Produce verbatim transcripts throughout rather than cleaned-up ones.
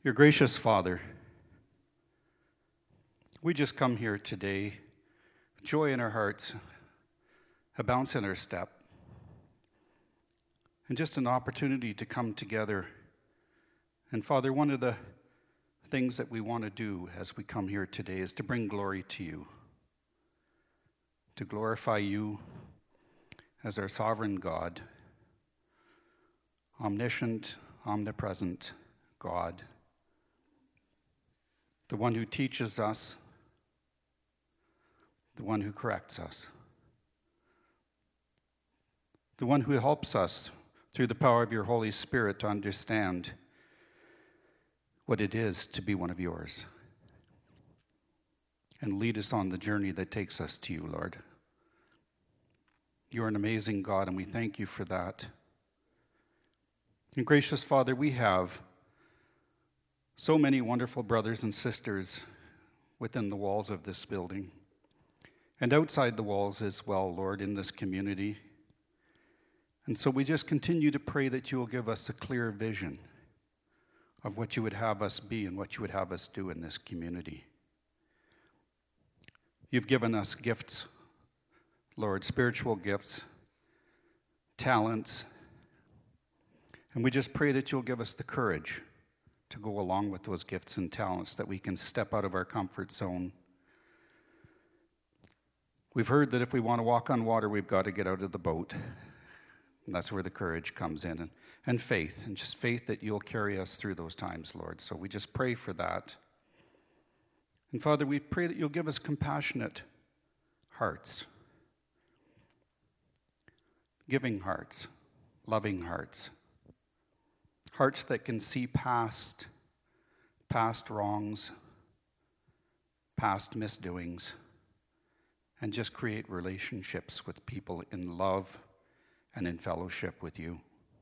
Your gracious Father, we just come here today, joy in our hearts, a bounce in our step, and just an opportunity to come together. And Father, one of the things that we want to do as we come here today is to bring glory to you, to glorify you as our sovereign God, omniscient, omnipresent God, the one who teaches us, the one who corrects us, the one who helps us through the power of your Holy Spirit to understand what it is to be one of yours, and lead us on the journey that takes us to you, Lord. You are an amazing God, and we thank you for that. And gracious Father, we have so many wonderful brothers and sisters within the walls of this building and outside the walls as well, Lord, in this community. And so we just continue to pray that you will give us a clear vision of what you would have us be and what you would have us do in this community. You've given us gifts, Lord, spiritual gifts, talents, and we just pray that you'll give us the courage to go along with those gifts and talents, that we can step out of our comfort zone. We've heard that if we want to walk on water, we've got to get out of the boat. And that's where the courage comes in, and, and faith, and just faith that you'll carry us through those times, Lord. So we just pray for that. And Father, we pray that you'll give us compassionate hearts, giving hearts, loving hearts, hearts that can see past, past wrongs, past misdoings, and just create relationships with people in love and in fellowship with you.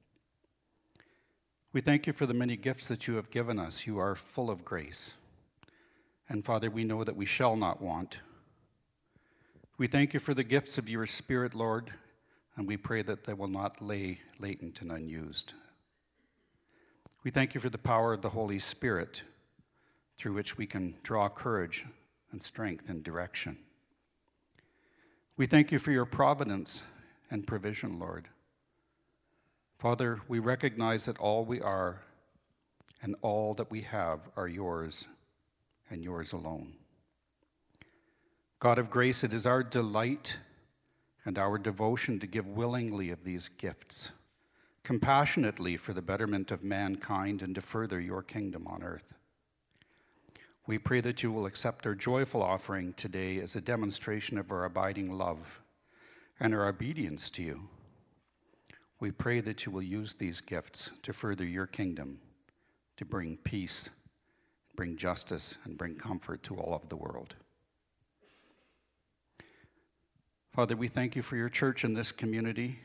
We thank you for the many gifts that you have given us. You are full of grace. And Father, we know that we shall not want. We thank you for the gifts of your Spirit, Lord, and we pray that they will not lay latent and unused. We thank you for the power of the Holy Spirit, through which we can draw courage and strength and direction. We thank you for your providence and provision, Lord. Father, we recognize that all we are and all that we have are yours and yours alone. God of grace, it is our delight and our devotion to give willingly of these gifts, compassionately for the betterment of mankind and to further your kingdom on earth. We pray that you will accept our joyful offering today as a demonstration of our abiding love and our obedience to you. We pray that you will use these gifts to further your kingdom, to bring peace, bring justice, and bring comfort to all of the world. Father, we thank you for your church in this community.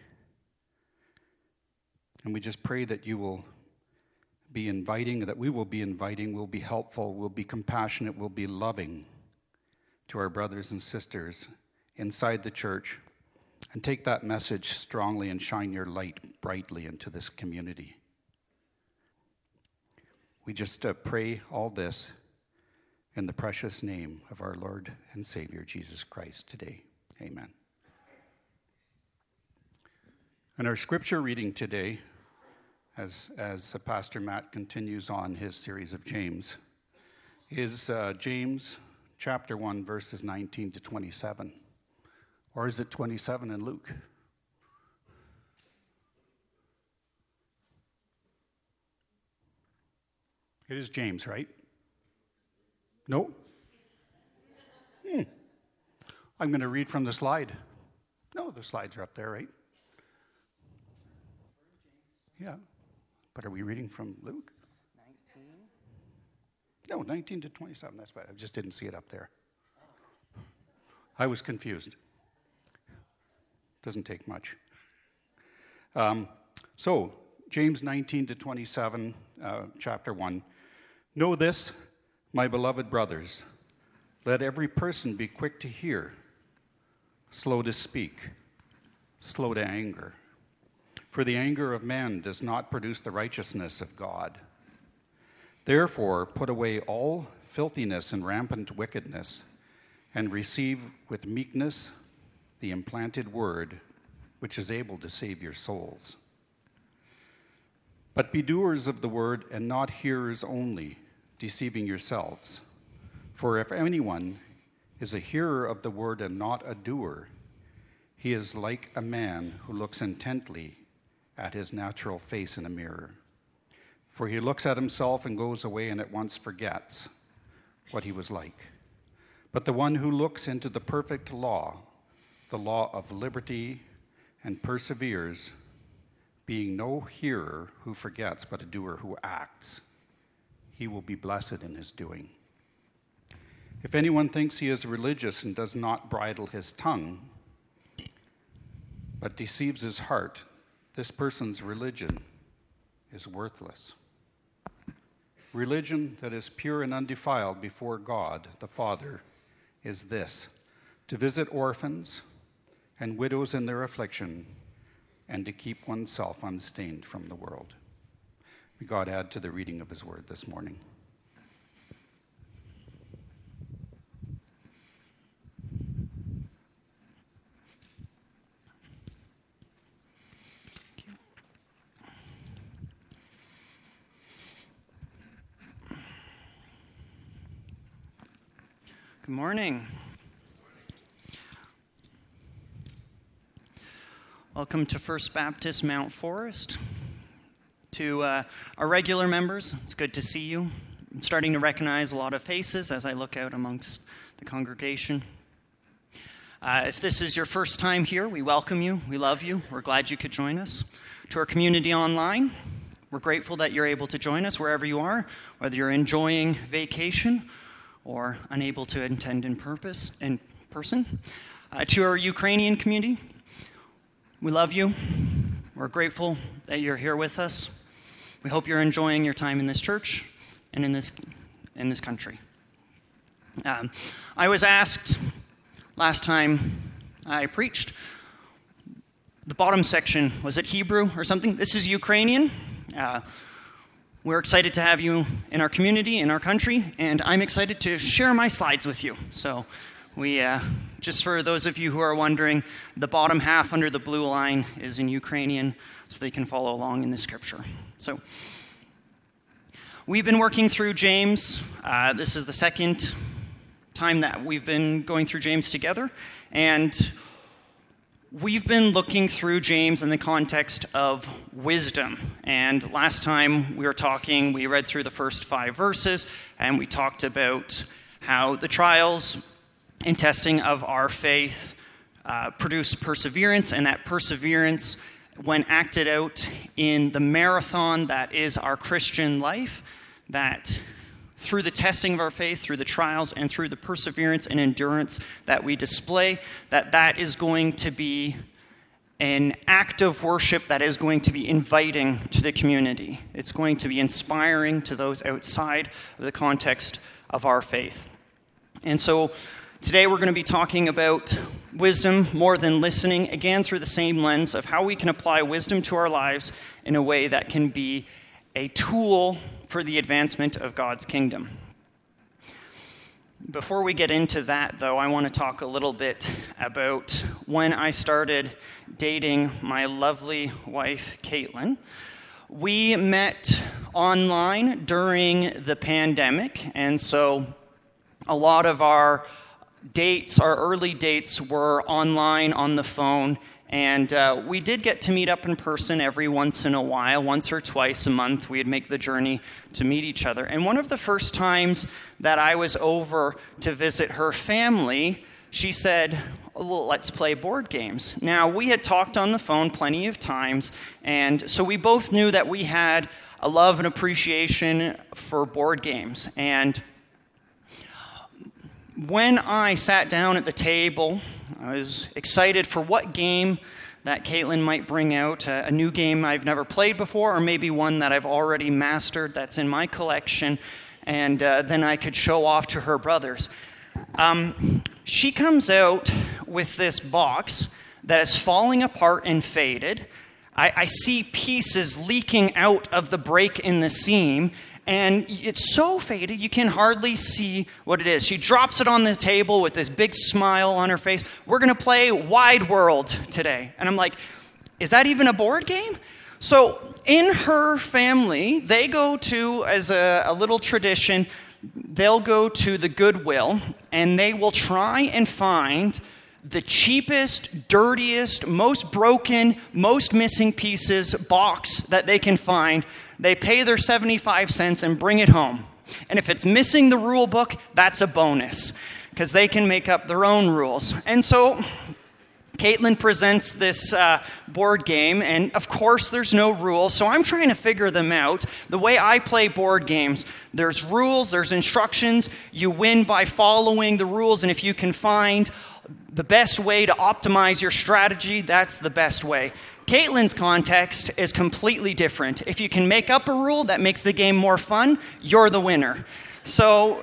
And we just pray that you will be inviting, that we will be inviting, we'll be helpful, we'll be compassionate, we'll be loving to our brothers and sisters inside the church, and take that message strongly and shine your light brightly into this community. We just uh, pray all this in the precious name of our Lord and Savior, Jesus Christ, today. Amen. And our scripture reading today, as, as Pastor Matt continues on his series of James, is uh, James chapter one, verses nineteen to twenty-seven. Or is it twenty-seven in Luke? It is James, right? No? Hmm. I'm going to read from the slide. No, the slides are up there, right? Yeah. But are we reading from Luke? nineteen? No, nineteen to twenty-seven, that's right. I just didn't see it up there. I was confused. Doesn't take much. Um, so, James nineteen to twenty-seven, uh, chapter one. Know this, my beloved brothers, let every person be quick to hear, slow to speak, slow to anger. For the anger of man does not produce the righteousness of God. Therefore, put away all filthiness and rampant wickedness, and receive with meekness the implanted word, which is able to save your souls. But be doers of the word and not hearers only, deceiving yourselves. For if anyone is a hearer of the word and not a doer, he is like a man who looks intently at his natural face in a mirror. For he looks at himself and goes away and at once forgets what he was like. But the one who looks into the perfect law, the law of liberty, and perseveres, being no hearer who forgets, but a doer who acts, he will be blessed in his doing. If anyone thinks he is religious and does not bridle his tongue, but deceives his heart, this person's religion is worthless. Religion that is pure and undefiled before God the Father is this: to visit orphans and widows in their affliction, and to keep oneself unstained from the world. May God add to the reading of his word this morning. Good morning. Welcome to First Baptist Mount Forest. To uh, our regular members, it's good to see you. I'm starting to recognize a lot of faces as I look out amongst the congregation. Uh, if this is your first time here, we welcome you. We love you. We're glad you could join us. To our community online, we're grateful that you're able to join us wherever you are, whether you're enjoying vacation or unable to attend in purpose in person. Uh, to our Ukrainian community, we love you. We're grateful that you're here with us. We hope you're enjoying your time in this church and in this in this country. Um, I was asked last time I preached, the bottom section, was it Hebrew or something? This is Ukrainian. Uh, We're excited to have you in our community, in our country, and I'm excited to share my slides with you. So we, uh, just for those of you who are wondering, the bottom half under the blue line is in Ukrainian, so they can follow along in the scripture. So we've been working through James. Uh, this is the second time that we've been going through James together, and we've been looking through James in the context of wisdom. And last time we were talking, we read through the first five verses, and we talked about how the trials and testing of our faith uh, produce perseverance, and that perseverance, when acted out in the marathon that is our Christian life, that through the testing of our faith, through the trials, and through the perseverance and endurance that we display, that that is going to be an act of worship that is going to be inviting to the community. It's going to be inspiring to those outside of the context of our faith. And so today we're going to be talking about wisdom more than listening, again through the same lens of how we can apply wisdom to our lives in a way that can be a tool for the advancement of God's kingdom. Before we get into that, though, I want to talk a little bit about when I started dating my lovely wife, Caitlin. We met online during the pandemic, and so a lot of our dates, our early dates, were online on the phone. And uh, we did get to meet up in person every once in a while. Once or twice a month, we'd make the journey to meet each other. And one of the first times that I was over to visit her family, she said, well, let's play board games. Now, we had talked on the phone plenty of times, and so we both knew that we had a love and appreciation for board games. And when I sat down at the table, I was excited for what game that Caitlin might bring out, a, a new game I've never played before, or maybe one that I've already mastered that's in my collection, and uh, then I could show off to her brothers. Um, she comes out with this box that is falling apart and faded. I, I see pieces leaking out of the break in the seam, and it's so faded you can hardly see what it is. She drops it on the table with this big smile on her face. We're going to play Wide World today. And I'm like, is that even a board game? So in her family, they go to, as a, a little tradition, they'll go to the Goodwill, and they will try and find the cheapest, dirtiest, most broken, most missing pieces box that they can find. They pay their seventy-five cents and bring it home. And if it's missing the rule book, that's a bonus, because they can make up their own rules. And so Caitlin presents this uh, board game, and of course there's no rules, so I'm trying to figure them out. The way I play board games, there's rules, there's instructions. You win by following the rules, and if you can find the best way to optimize your strategy, that's the best way. Caitlin's context is completely different. If you can make up a rule that makes the game more fun, you're the winner. So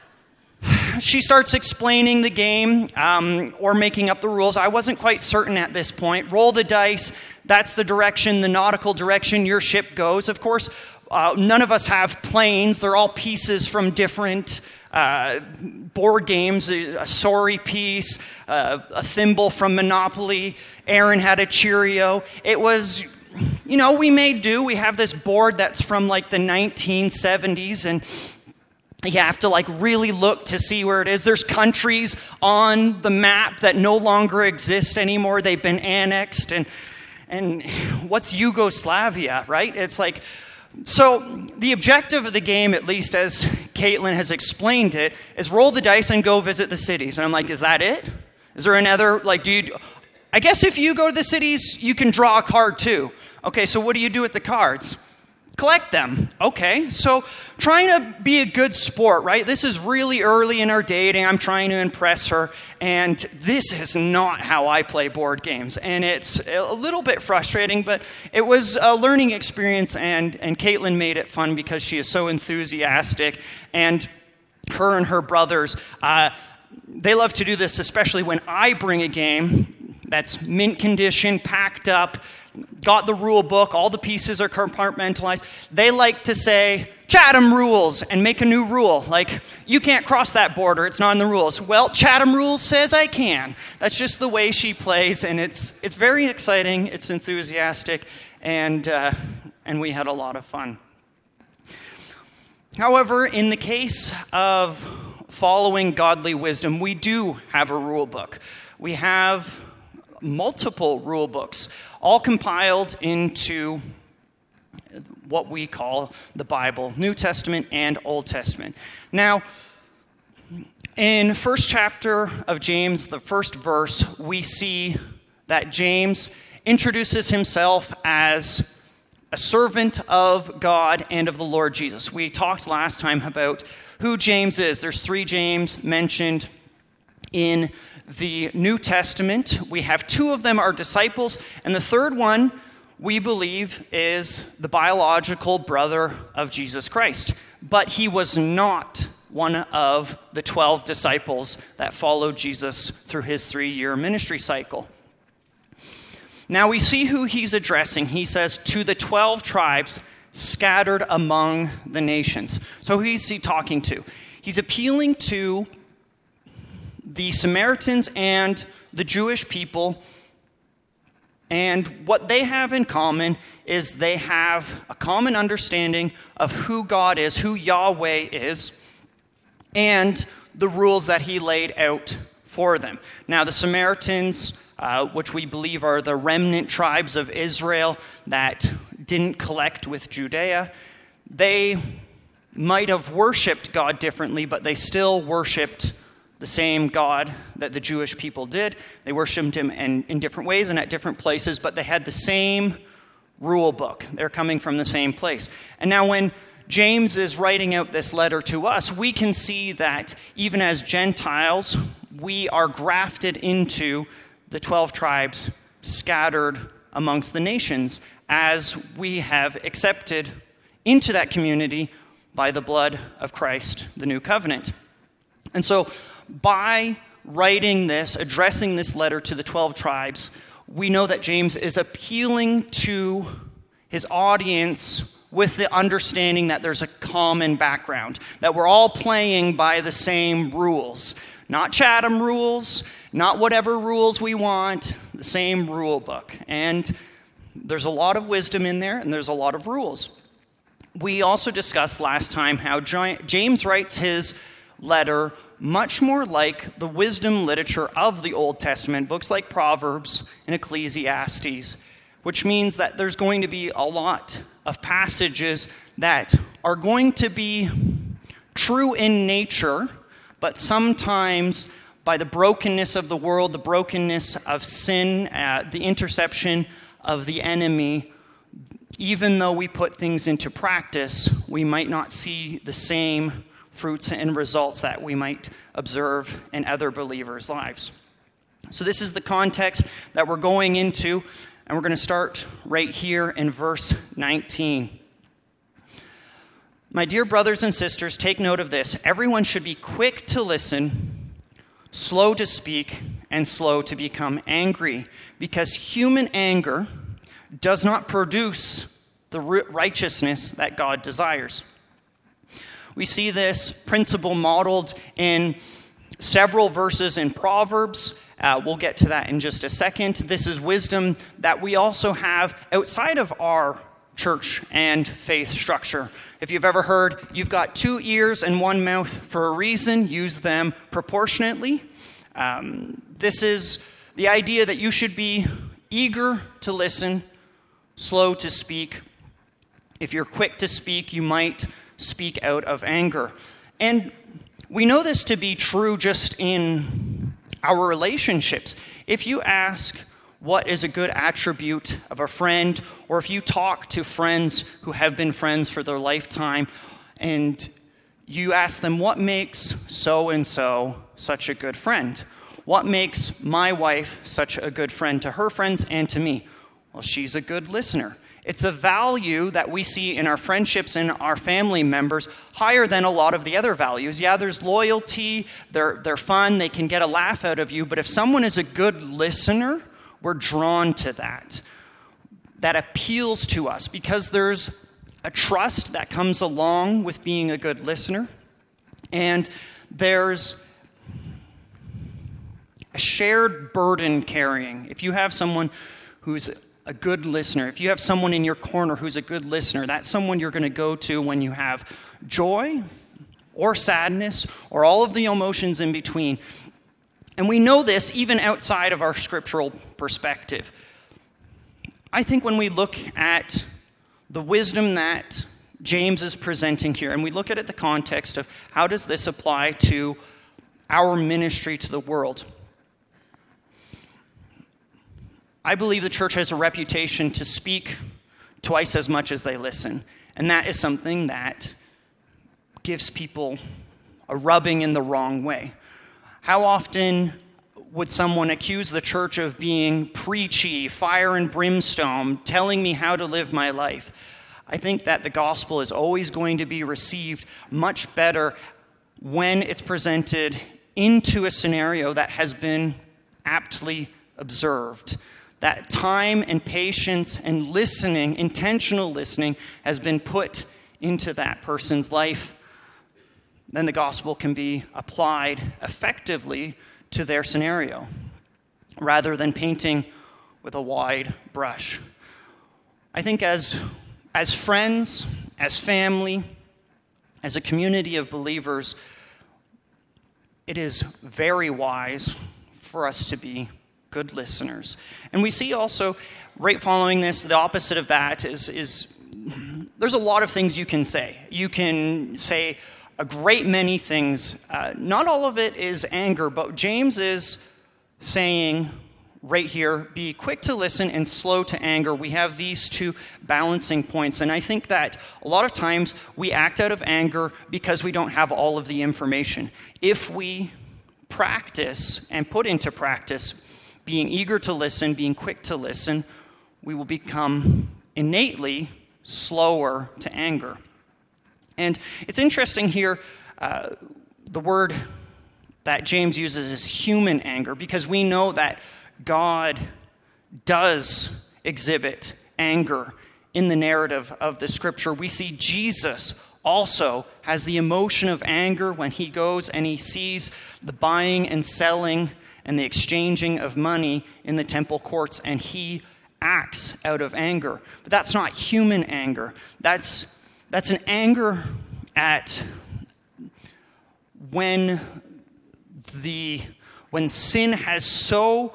she starts explaining the game um, or making up the rules. I wasn't quite certain at this point. Roll the dice. That's the direction, the nautical direction your ship goes. Of course, uh, none of us have planes. They're all pieces from different uh, board games. A sorry piece, uh, a thimble from Monopoly. Aaron had a Cheerio. It was, you know, we made do. We have this board that's from like the nineteen seventies, and you have to like really look to see where it is. There's countries on the map that no longer exist anymore. They've been annexed. And and what's Yugoslavia, right? It's like, so the objective of the game, at least as Caitlin has explained it, is roll the dice and go visit the cities. And I'm like, is that it? Is there another, like, do you, I guess if you go to the cities, you can draw a card too. Okay, so what do you do with the cards? Collect them. Okay, so trying to be a good sport, right? This is really early in our dating. I'm trying to impress her, and this is not how I play board games. And it's a little bit frustrating, but it was a learning experience, and, and Caitlin made it fun because she is so enthusiastic. And her and her brothers, uh, they love to do this, especially when I bring a game that's mint condition, packed up, got the rule book, all the pieces are compartmentalized. They like to say, Chatham rules, and make a new rule. Like, you can't cross that border, it's not in the rules. Well, Chatham rules says I can. That's just the way she plays, and it's it's very exciting, it's enthusiastic, and uh, and we had a lot of fun. However, in the case of following godly wisdom, we do have a rule book. We have multiple rule books, all compiled into what we call the Bible, New Testament and Old Testament. Now, in first chapter of James, the first verse, we see that James introduces himself as a servant of God and of the Lord Jesus. We talked last time about who James is. There's three James mentioned in the New Testament. We have two of them are disciples, and the third one, we believe, is the biological brother of Jesus Christ. But he was not one of the twelve disciples that followed Jesus through his three-year ministry cycle. Now we see who he's addressing. He says, to the twelve tribes scattered among the nations. So who's he talking to? He's appealing to the Samaritans and the Jewish people, and what they have in common is they have a common understanding of who God is, who Yahweh is, and the rules that he laid out for them. Now, the Samaritans, uh, which we believe are the remnant tribes of Israel that didn't collect with Judea, they might have worshipped God differently, but they still worshipped the same God that the Jewish people did. They worshipped him in, in different ways and at different places, but they had the same rule book. They're coming from the same place. And now when James is writing out this letter to us, we can see that even as Gentiles, we are grafted into the twelve tribes scattered amongst the nations as we have accepted into that community by the blood of Christ, the new covenant. And so by writing this, addressing this letter to the twelve tribes, we know that James is appealing to his audience with the understanding that there's a common background, that we're all playing by the same rules. Not Chatham rules, not whatever rules we want, the same rule book. And there's a lot of wisdom in there, and there's a lot of rules. We also discussed last time how James writes his letter much more like the wisdom literature of the Old Testament, books like Proverbs and Ecclesiastes, which means that there's going to be a lot of passages that are going to be true in nature, but sometimes by the brokenness of the world, the brokenness of sin, uh, the interception of the enemy, even though we put things into practice, we might not see the same fruits and results that we might observe in other believers' lives. So this is the context that we're going into, and we're going to start right here in verse nineteen. My dear brothers and sisters, take note of this. Everyone should be quick to listen, slow to speak, and slow to become angry, because human anger does not produce the righteousness that God desires. We see this principle modeled in several verses in Proverbs. Uh, we'll get to that in just a second. This is wisdom that we also have outside of our church and faith structure. If you've ever heard, you've got two ears and one mouth for a reason, use them proportionately. Um, this is the idea that you should be eager to listen, slow to speak. If you're quick to speak, you might speak out of anger. And we know this to be true just in our relationships. If you ask what is a good attribute of a friend, or if you talk to friends who have been friends for their lifetime, and you ask them, what makes so-and-so such a good friend? What makes my wife such a good friend to her friends and to me? Well, she's a good listener. It's a value that we see in our friendships and our family members higher than a lot of the other values. Yeah, there's loyalty, they're, they're fun, they can get a laugh out of you, but if someone is a good listener, we're drawn to that. That appeals to us because there's a trust that comes along with being a good listener, and there's a shared burden carrying. If you have someone who's a good listener, if you have someone in your corner who's a good listener, that's someone you're going to go to when you have joy or sadness or all of the emotions in between. And we know this even outside of our scriptural perspective. I think when we look at the wisdom that James is presenting here, and we look at it in the context of how does this apply to our ministry to the world, I believe the church has a reputation to speak twice as much as they listen. And that is something that gives people a rubbing in the wrong way. How often would someone accuse the church of being preachy, fire and brimstone, telling me how to live my life? I think that the gospel is always going to be received much better when it's presented into a scenario that has been aptly observed. That time and patience and listening, intentional listening, has been put into that person's life. Then the gospel can be applied effectively to their scenario, rather than painting with a wide brush. I think as, as friends, as family, as a community of believers, it is very wise for us to be good listeners. And we see also, right following this, the opposite of that is, is there's a lot of things you can say. You can say a great many things. Uh, not all of it is anger, but James is saying right here, be quick to listen and slow to anger. We have these two balancing points. And I think that a lot of times we act out of anger because we don't have all of the information. If we practice and put into practice being eager to listen, being quick to listen, we will become innately slower to anger. And it's interesting here, uh, the word that James uses is human anger, because we know that God does exhibit anger in the narrative of the scripture. We see Jesus also has the emotion of anger when he goes and he sees the buying and selling and the exchanging of money in the temple courts, and he acts out of anger. But that's not human anger. That's, that's an anger at when the when sin has so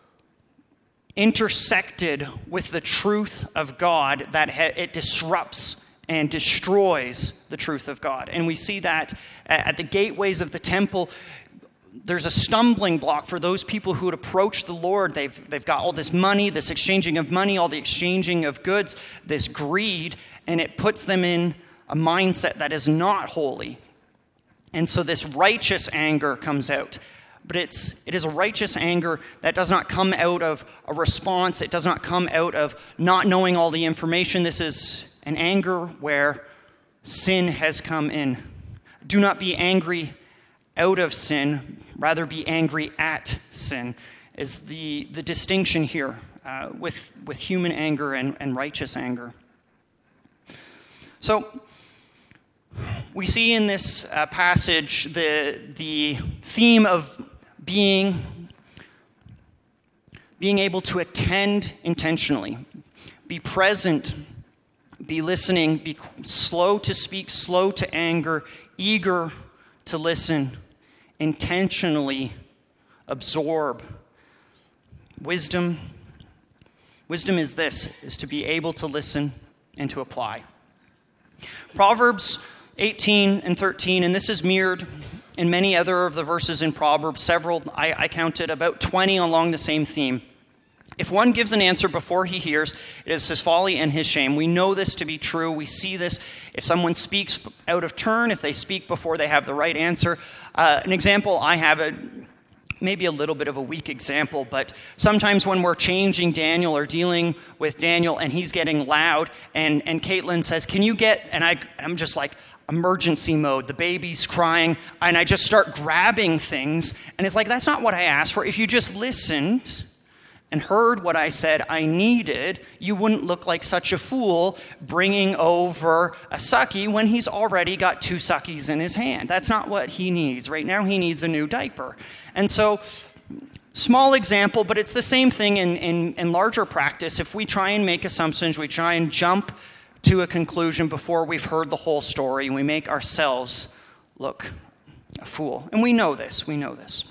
intersected with the truth of God that it disrupts and destroys the truth of God. And we see that at the gateways of the temple. There's a stumbling block for those people who would approach the Lord. They've, they've got all this money, this exchanging of money, all the exchanging of goods, this greed, and it puts them in a mindset that is not holy. And so this righteous anger comes out. But it's, it is a righteous anger that does not come out of a response. It does not come out of not knowing all the information. This is an anger where sin has come in. Do not be angry out of sin, rather be angry at sin, is the, the distinction here uh, with, with human anger and, and righteous anger. So, we see in this uh, passage the, the theme of being, being able to attend intentionally, be present, be listening, be slow to speak, slow to anger, eager to listen, intentionally absorb. Wisdom, wisdom is this, is to be able to listen and to apply. Proverbs eighteen and thirteen, and this is mirrored in many other of the verses in Proverbs, several, I, I counted about twenty along the same theme. If one gives an answer before he hears, it is his folly and his shame. We know this to be true. We see this. If someone speaks out of turn, if they speak before they have the right answer. Uh, an example I have, a, maybe a little bit of a weak example, but sometimes when we're changing Daniel or dealing with Daniel and he's getting loud, and, and Caitlin says, can you get, and I, I'm just like, emergency mode, the baby's crying, and I just start grabbing things, and it's like, that's not what I asked for. If you just listened and heard what I said I needed, you wouldn't look like such a fool bringing over a sucky when he's already got two suckies in his hand. That's not what he needs. Right now he needs a new diaper. And so, small example, but it's the same thing in, in, in larger practice. If we try and make assumptions, we try and jump to a conclusion before we've heard the whole story, and we make ourselves look a fool. And we know this, we know this.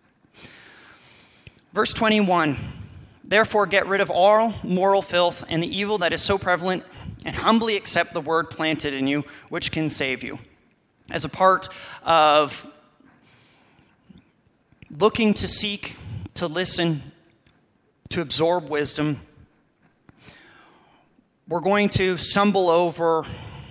Verse twenty-one, therefore get rid of all moral filth and the evil that is so prevalent, and humbly accept the word planted in you, which can save you. As a part of looking to seek, to listen, to absorb wisdom, we're going to stumble over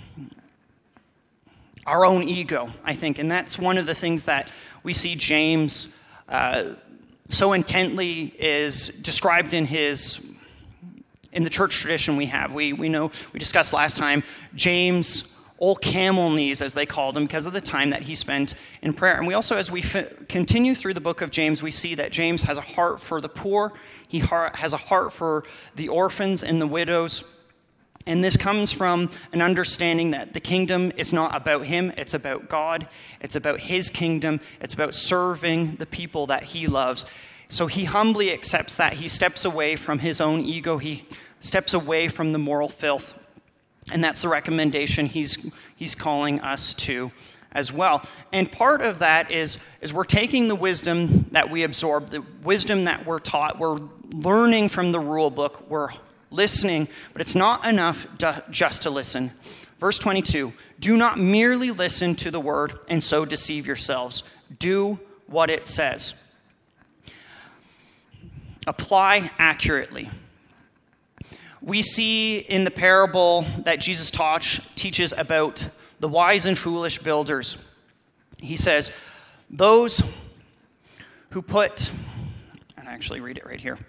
our own ego, I think. And that's one of the things that we see James uh, so intently is described in his, in the church tradition we have. We, we know, we discussed last time, James' old camel knees, as they called him, because of the time that he spent in prayer. And we also, as we fi- continue through the book of James, we see that James has a heart for the poor. He har- has a heart for the orphans and the widows. And this comes from an understanding that the kingdom is not about him, it's about God. It's about his kingdom. It's about serving the people that he loves. So he humbly accepts that. He steps away from his own ego. He steps away from the moral filth. And that's the recommendation he's he's calling us to as well. And part of that is, is we're taking the wisdom that we absorb, the wisdom that we're taught, we're learning from the rule book, we're listening, but it's not enough to, just to listen. Verse twenty-two, do not merely listen to the word and so deceive yourselves. Do what it says. Apply accurately. We see in the parable that Jesus taught, teaches about the wise and foolish builders. He says, those who put, and I actually read it right here.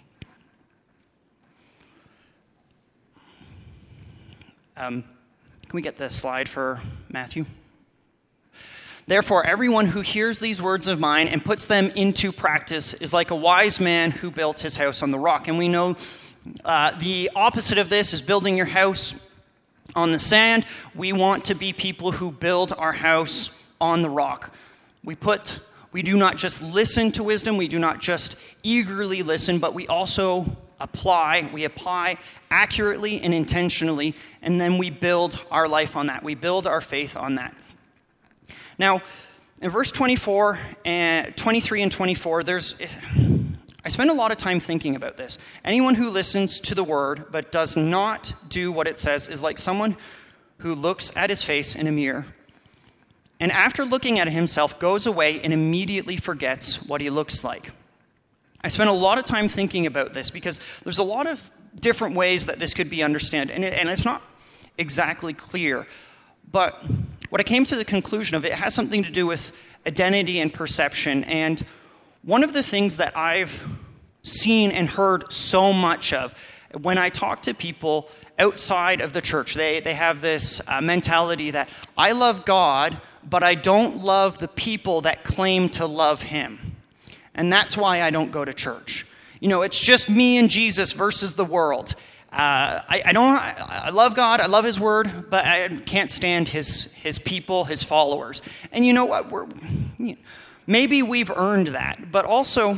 Um, can we get the slide for Matthew? Therefore, everyone who hears these words of mine and puts them into practice is like a wise man who built his house on the rock. And we know Uh, the opposite of this is building your house on the sand. We want to be people who build our house on the rock. We put, we do not just listen to wisdom, we do not just eagerly listen, but we also apply, we apply accurately and intentionally, and then we build our life on that. We build our faith on that. Now, in verse twenty-four and twenty-three and twenty-four, there's I spend a lot of time thinking about this. Anyone who listens to the word but does not do what it says is like someone who looks at his face in a mirror, and after looking at himself goes away and immediately forgets what he looks like. I spent a lot of time thinking about this because there's a lot of different ways that this could be understood, and, it, and it's not exactly clear. But what I came to the conclusion of, it has something to do with identity and perception. And one of the things that I've seen and heard so much of when I talk to people outside of the church, they, they have this uh, mentality that I love God, but I don't love the people that claim to love him. And that's why I don't go to church. You know, it's just me and Jesus versus the world. Uh, I, I don't. I love God. I love his word, but I can't stand his his people, his followers. And you know what? We're, you know, maybe we've earned that, but also,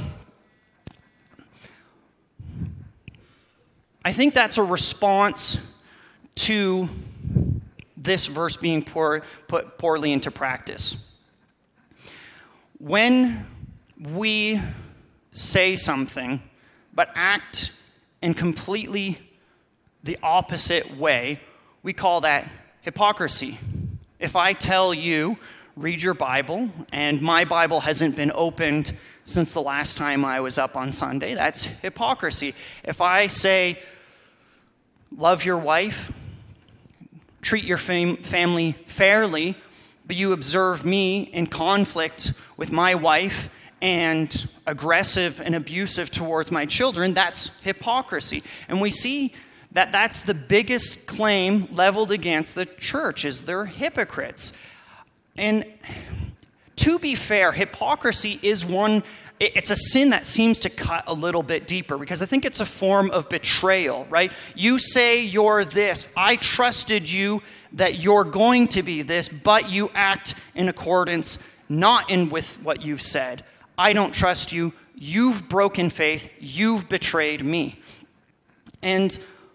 I think that's a response to this verse being poor, put poorly into practice. When we say something, but act in completely the opposite way, we call that hypocrisy. If I tell you, read your Bible, and my Bible hasn't been opened since the last time I was up on Sunday, that's hypocrisy. If I say, love your wife, treat your fam- family fairly, but you observe me in conflict with my wife and aggressive and abusive towards my children, that's hypocrisy. And we see that that's the biggest claim leveled against the church, is they're hypocrites. And to be fair, hypocrisy is one, it's a sin that seems to cut a little bit deeper, because I think it's a form of betrayal, right? You say you're this. I trusted you that you're going to be this, but you act in accordance not in with what you've said. I don't trust you. You've broken faith. You've betrayed me. And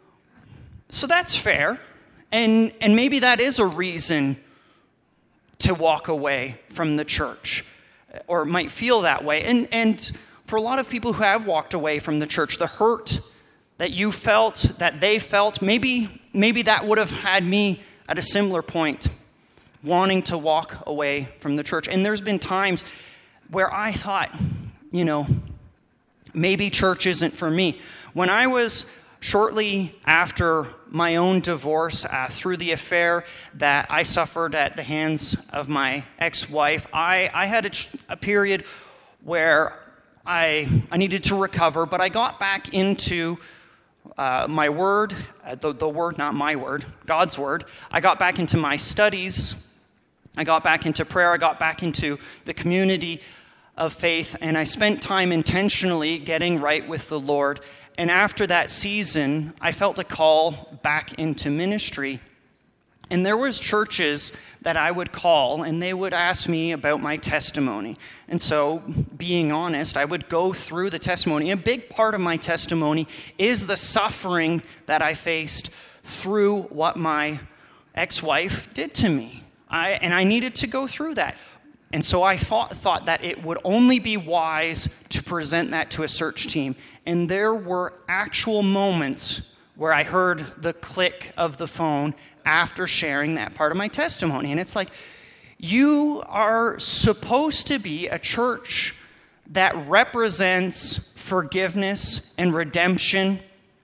so that's fair, and and maybe that is a reason to walk away from the church, or might feel that way. And and for a lot of people who have walked away from the church, the hurt that you felt, that they felt, maybe maybe that would have had me at a similar point, wanting to walk away from the church. And there's been times where I thought, you know, maybe church isn't for me. When I was shortly after my own divorce, uh, through the affair that I suffered at the hands of my ex-wife, I, I had a, a period where I, I needed to recover, but I got back into uh, my word, uh, the, the word, not my word, God's word. I got back into my studies. I got back into prayer. I got back into the community of faith, and I spent time intentionally getting right with the Lord. And after that season, I felt a call back into ministry. And there was churches that I would call, and they would ask me about my testimony. And so, being honest, I would go through the testimony. A big part of my testimony is the suffering that I faced through what my ex-wife did to me. I, and I needed to go through that. And so I thought, thought that it would only be wise to present that to a search team. And there were actual moments where I heard the click of the phone after sharing that part of my testimony. And it's like, you are supposed to be a church that represents forgiveness and redemption,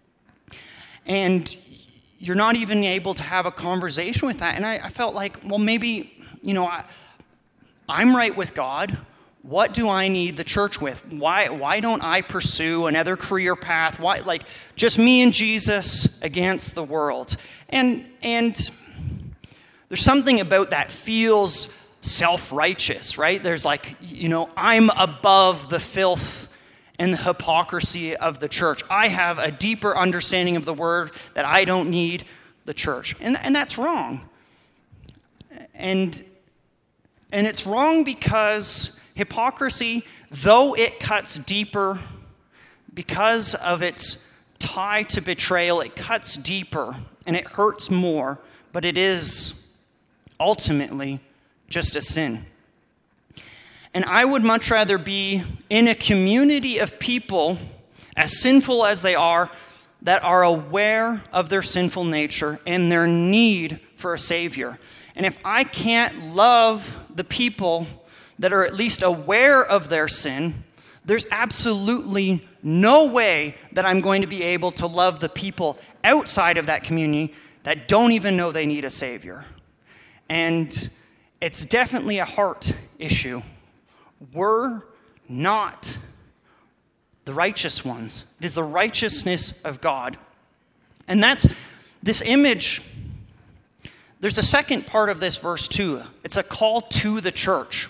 and you're not even able to have a conversation with that. And I, I felt like, well, maybe, you know, I, I'm right with God. What do I need the church with? Why why don't I pursue another career path? Why, like, just me and Jesus against the world? And and there's something about that feels self-righteous, right? There's like, you know, I'm above the filth and the hypocrisy of the church. I have a deeper understanding of the word that I don't need the church. And, and that's wrong. And, and it's wrong because hypocrisy, though it cuts deeper because of its tie to betrayal, it cuts deeper and it hurts more, but it is ultimately just a sin. And I would much rather be in a community of people, as sinful as they are, that are aware of their sinful nature and their need for a Savior. And if I can't love the people that are at least aware of their sin, there's absolutely no way that I'm going to be able to love the people outside of that community that don't even know they need a Savior. And it's definitely a heart issue. We're not the righteous ones. It is the righteousness of God. And that's this image. There's a second part of this verse too. It's a call to the church.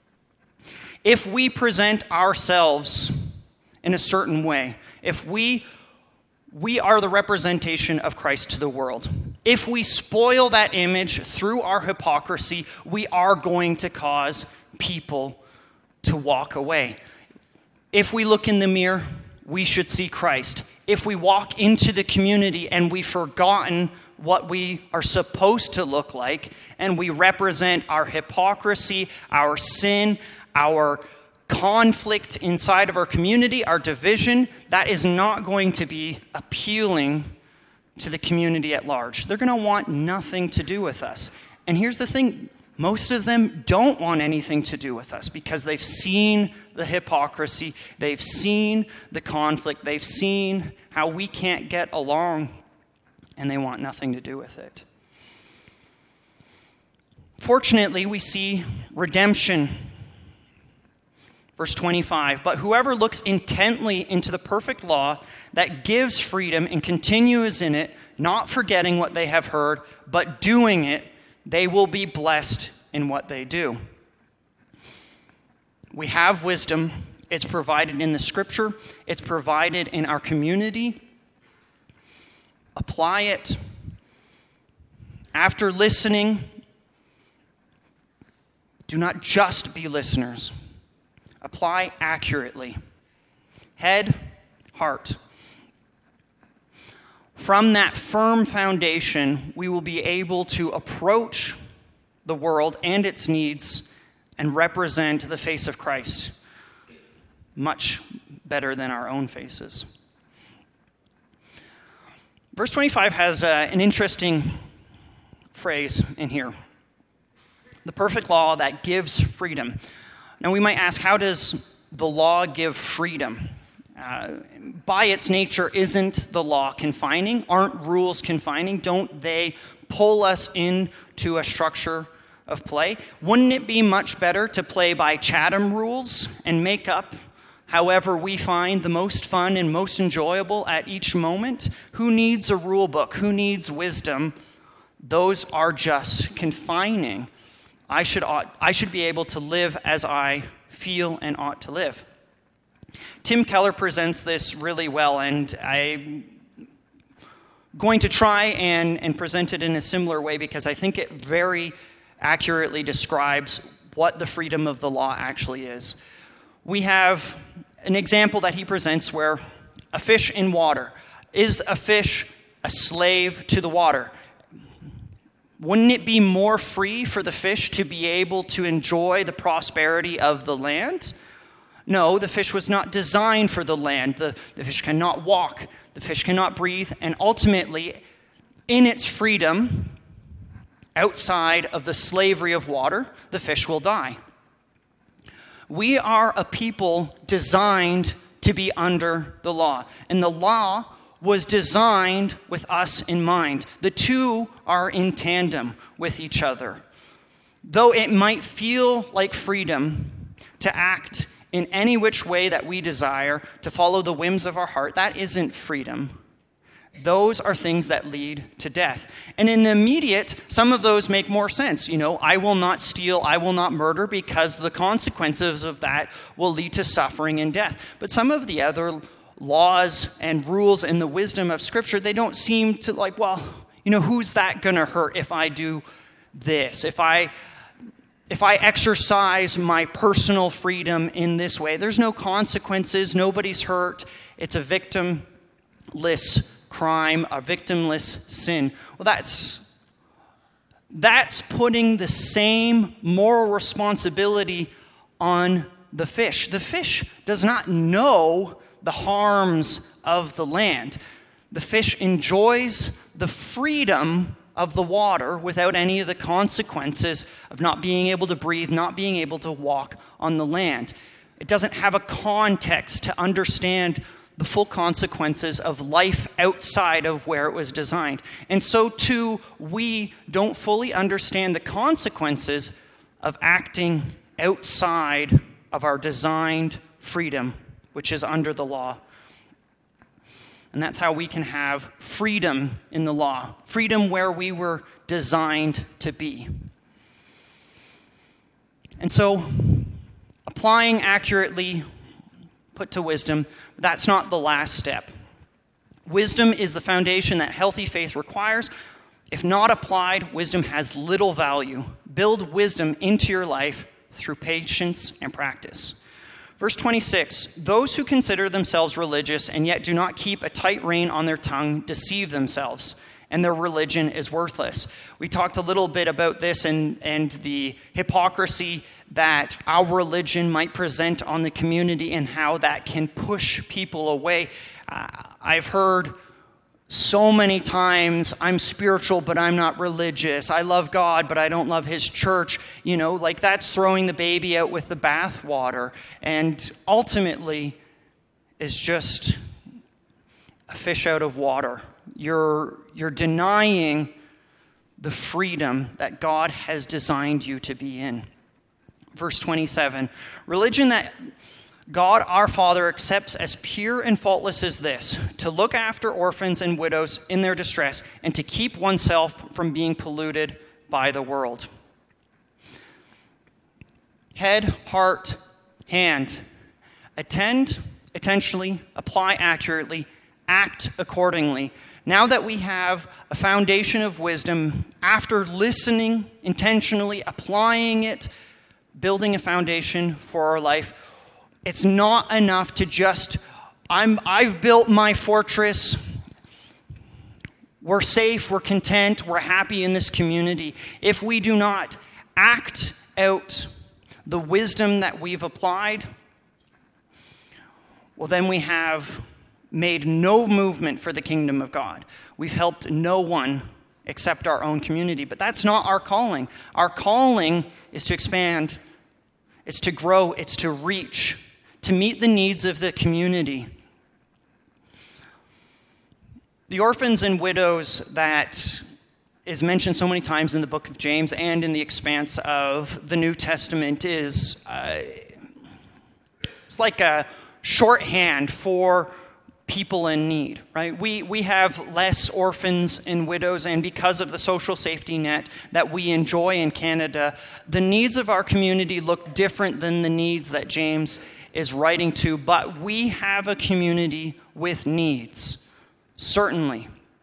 If we present ourselves in a certain way, if we we are the representation of Christ to the world, if we spoil that image through our hypocrisy, we are going to cause people to walk away. If we look in the mirror, we should see Christ. If we walk into the community and we've forgotten what we are supposed to look like, and we represent our hypocrisy, our sin, our conflict inside of our community, our division, that is not going to be appealing to the community at large. They're going to want nothing to do with us. And here's the thing. Most of them don't want anything to do with us because they've seen the hypocrisy, they've seen the conflict, they've seen how we can't get along, and they want nothing to do with it. Fortunately, we see redemption. Verse twenty-five, but whoever looks intently into the perfect law that gives freedom and continues in it, not forgetting what they have heard, but doing it, they will be blessed in what they do. We have wisdom. It's provided in the scripture. It's provided in our community. Apply it. After listening, do not just be listeners. Apply accurately. Head, heart. From that firm foundation, we will be able to approach the world and its needs and represent the face of Christ much better than our own faces. Verse twenty-five has uh, an interesting phrase in here. The perfect law that gives freedom. Now we might ask, how does the law give freedom? Uh, by its nature, isn't the law confining? Aren't rules confining? Don't they pull us into a structure of play? Wouldn't it be much better to play by Chatham rules and make up however we find the most fun and most enjoyable at each moment? Who needs a rule book? Who needs wisdom? Those are just confining. I should ought, I should be able to live as I feel and ought to live. Tim Keller presents this really well, and I'm going to try and, and present it in a similar way because I think it very accurately describes what the freedom of the law actually is. We have an example that he presents where a fish in water. Is a fish a slave to the water? Wouldn't it be more free for the fish to be able to enjoy the prosperity of the land? No, the fish was not designed for the land. The, the fish cannot walk. The fish cannot breathe. And ultimately, in its freedom, outside of the slavery of water, the fish will die. We are a people designed to be under the law. And the law was designed with us in mind. The two are in tandem with each other. Though it might feel like freedom to act in any which way that we desire, to follow the whims of our heart, that isn't freedom. those are things that lead to death. And in the immediate, some of those make more sense. You know, I will not steal, I will not murder, because the consequences of that will lead to suffering and death. But some of the other laws and rules and the wisdom of Scripture, they don't seem to like, well, you know, who's that going to hurt if I do this? If I if I exercise my personal freedom in this way, there's no consequences, nobody's hurt. It's a victimless crime, a victimless sin. Well, that's that's putting the same moral responsibility on the fish. The fish does not know the harms of the land. The fish enjoys the freedom of the water without any of the consequences of not being able to breathe, not being able to walk on the land. It doesn't have a context to understand the full consequences of life outside of where it was designed. And so too, we don't fully understand the consequences of acting outside of our designed freedom, which is under the law. And that's how we can have freedom in the law, freedom where we were designed to be. And so, applying accurately, put to wisdom, that's not the last step. Wisdom is the foundation that healthy faith requires. If not applied, wisdom has little value. Build wisdom into your life through patience and practice. Verse twenty-six, those who consider themselves religious and yet do not keep a tight rein on their tongue deceive themselves, and their religion is worthless. We talked a little bit about this and, and the hypocrisy that our religion might present on the community and how that can push people away. Uh, I've heard so many times, I'm spiritual, but I'm not religious. I love God, but I don't love his church. You know, like that's throwing the baby out with the bathwater. And ultimately, is just a fish out of water. You're, you're denying the freedom that God has designed you to be in. Verse twenty-seven, religion that God our Father accepts as pure and faultless is this, to look after orphans and widows in their distress and to keep oneself from being polluted by the world. Head, heart, hand. Attend, attentionally, apply accurately, act accordingly. Now that we have a foundation of wisdom, after listening intentionally, applying it, building a foundation for our life, it's not enough to just, I'm, I've built my fortress, we're safe, we're content, we're happy in this community. If we do not act out the wisdom that we've applied, well, then we have made no movement for the kingdom of God. We've helped no one except our own community. But that's not our calling. Our calling is to expand, it's to grow, it's to reach, to meet the needs of the community. The orphans and widows that is mentioned so many times in the book of James and in the expanse of the New Testament is uh, it's like a shorthand for people in need, right? We we have less orphans and widows, and because of the social safety net that we enjoy in Canada, the needs of our community look different than the needs that James is writing to, but we have a community with needs, certainly.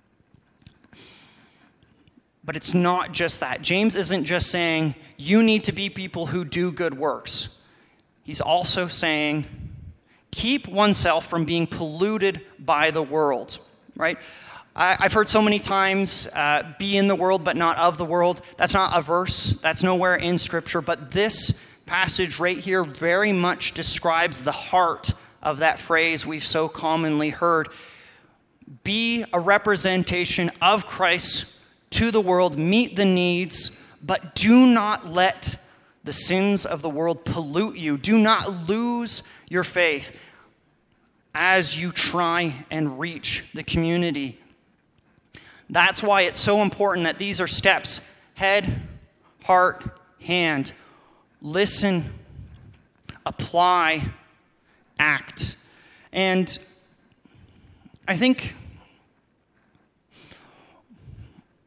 But it's not just that. James isn't just saying, you need to be people who do good works. He's also saying, keep oneself from being polluted by the world, right? I, I've heard so many times, uh, be in the world but not of the world. That's not a verse. That's nowhere in Scripture. But this passage right here very much describes the heart of that phrase we've so commonly heard. Be a representation of Christ to the world, meet the needs, but do not let the sins of the world pollute you. Do not lose your faith as you try and reach the community. That's why it's so important that these are steps: head, heart, hand. Listen, apply, act. And I think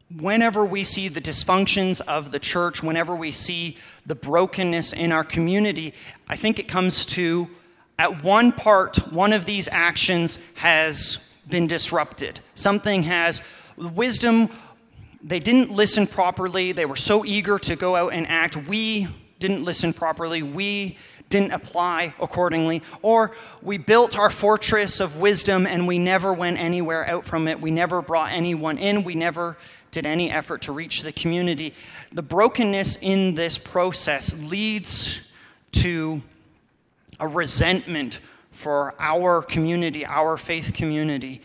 whenever we see the dysfunctions of the church, whenever we see the brokenness in our community, I think it comes to, at one part, one of these actions has been disrupted. Something has, wisdom, they didn't listen properly. They were so eager to go out and act. We didn't listen properly. We didn't apply accordingly. Or we built our fortress of wisdom and we never went anywhere out from it. We never brought anyone in. We never did any effort to reach the community. The brokenness in this process leads to a resentment for our community, our faith community.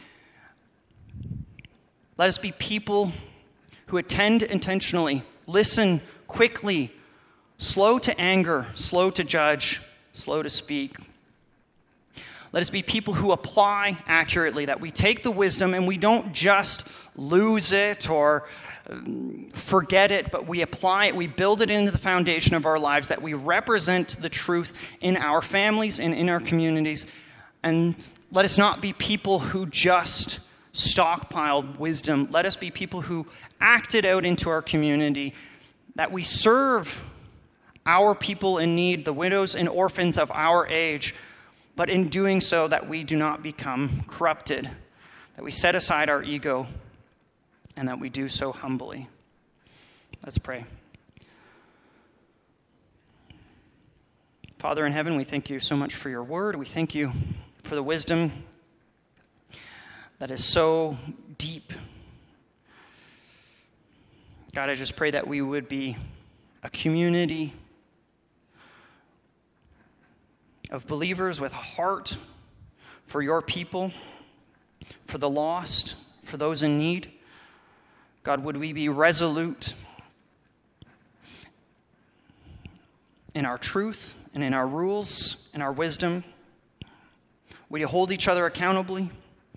Let us be people who attend intentionally, listen quickly, slow to anger, slow to judge, slow to speak. Let us be people who apply accurately, that we take the wisdom and we don't just lose it or forget it, but we apply it, we build it into the foundation of our lives, that we represent the truth in our families and in our communities. And let us not be people who just stockpiled wisdom. Let us be people who act it out into our community, that we serve our people in need, the widows and orphans of our age, but in doing so that we do not become corrupted, that we set aside our ego, and that we do so humbly. Let's pray. Father in heaven, we thank you so much for your word. We thank you for the wisdom that is so deep. God, I just pray that we would be a community of believers with a heart for your people, for the lost, for those in need. God, would we be resolute in our truth and in our rules and our wisdom? Would you hold each other accountably?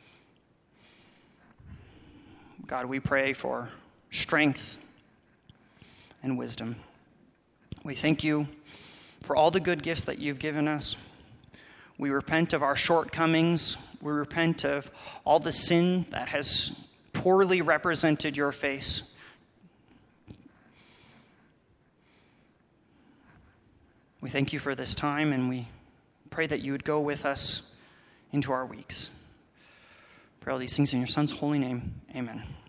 God, we pray for strength and wisdom. We thank you for all the good gifts that you've given us. We repent of our shortcomings. We repent of all the sin that has poorly represented your face. We thank you for this time, and we pray that you would go with us into our weeks. Pray all these things in your Son's holy name. Amen.